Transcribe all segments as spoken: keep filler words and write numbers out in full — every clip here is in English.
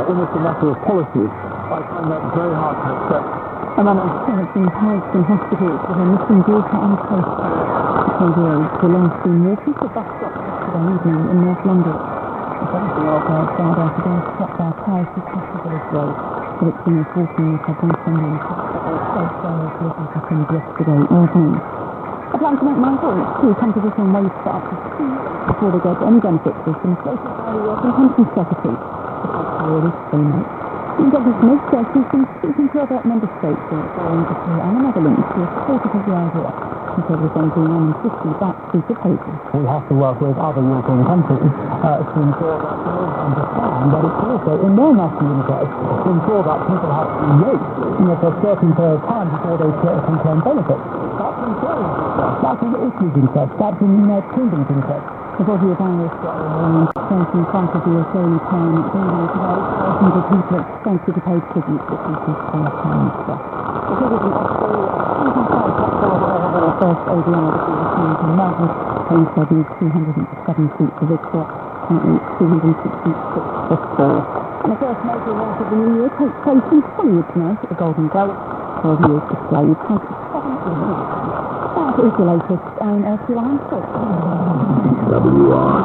almost a matter of policy. I find that very hard to accept. A man of has been housed in hospitals with a missing daughter and close twelve-year-old belongs to Waterford bus stop yesterday evening in North London. A seventeen-year-old girl died after being struck by a car as she crossed the village road. The victim was walking with her boyfriend in hospital. Both girls living happened yesterday evening. I plan to make my voice to composition ways for up to two years before they get any benefits from the Social Work and Pension Secretary. The criteria is three months. Doctor Smith says he's been speaking to other member states in foreign Italy and the Netherlands who are supportive of the idea. He said we're going to be one in fifty back to proposal. We have to work with other European countries uh, to ensure that they understand that it's also in their national interest to ensure that people have to wait you know, for a certain period of time before they can claim benefits. That's in Germany's interest, that's in Italy's interest, that's in the United Kingdom's interest. The body of Irish around twenty front of the Israeli town building today, thousands of people expected to pay tribute to people's first minister. The figures in Australia, twenty-five for the first O D I that we received in Melbourne, Payne said is two hundred seven feet for Victor, currently two hundred sixty-six for Spurs. And the first major event of the new year takes place in Hollywood tonight at the Golden Globe. twelve years displayed has seven awards. That is the latest. I'm Ursula Hansford. W R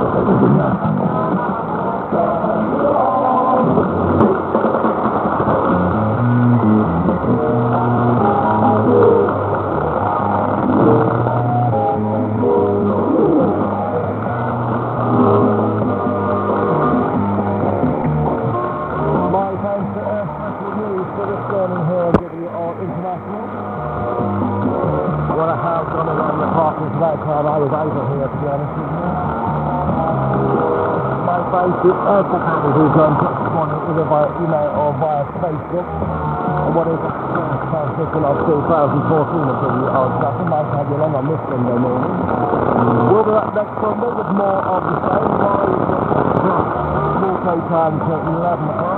I was over here, to be honest with you. My basic Earth account is all going to this morning, either via email or via Facebook. And what is it? Transmission of two thousand fourteen of the old stuff. I might have you along on this Sunday morning. We'll be back next Sunday with more of the same. Small play time till eleven o'clock.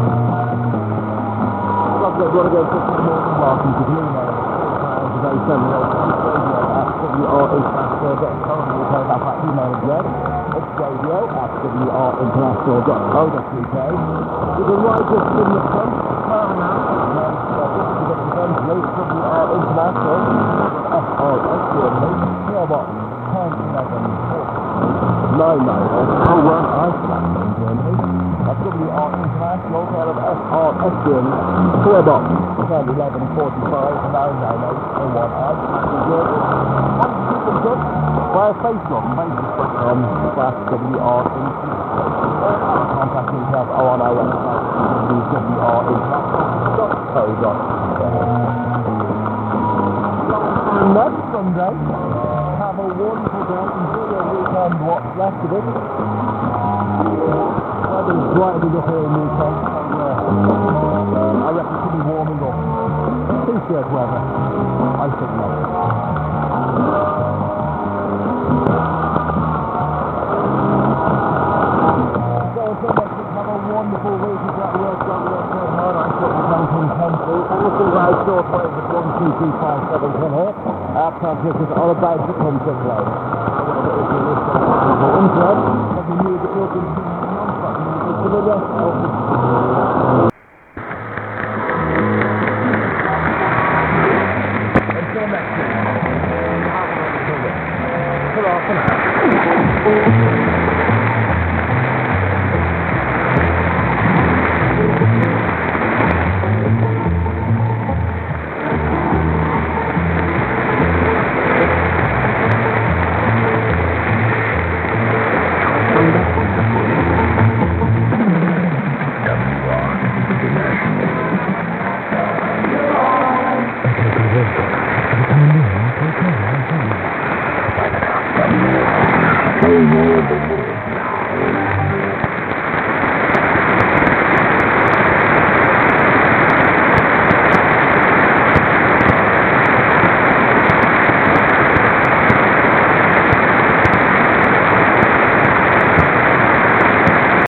Subject, want to go to the morning market with you now. Today, seven W R international dot com. You can have that email address. It's radio at W R international dot co dot U K. You can write us in the front, turn out, eventually, W R international, F R S Germany, P O Box ten eleven nine nine. Oh, one Iceland in Germany. That's W R international, part of F R S Germany, P O Box ten eleven forty-five nine nine eight oh one Iceland in Germany. Via Facebook, facebook dot com slash W R international. Contact details are on our website, W R international dot co dot U K. Next Sunday, have a wonderful day, enjoy your weekend, what's left of it. Weather's brightening up here in Newcastle, so uh, I reckon it should be warming up. T-shirt weather, I think not. Wonderful week of that work done with us hard on nineteen ten through. Anything right short wave at one two two five seven ten here. Our transmissions are about to come to play. However, if you wish to have an internet, let me know that you're going to be non-stop music for the rest of the until next week. Have a wonderful week. Ta-ra for now. Thank you.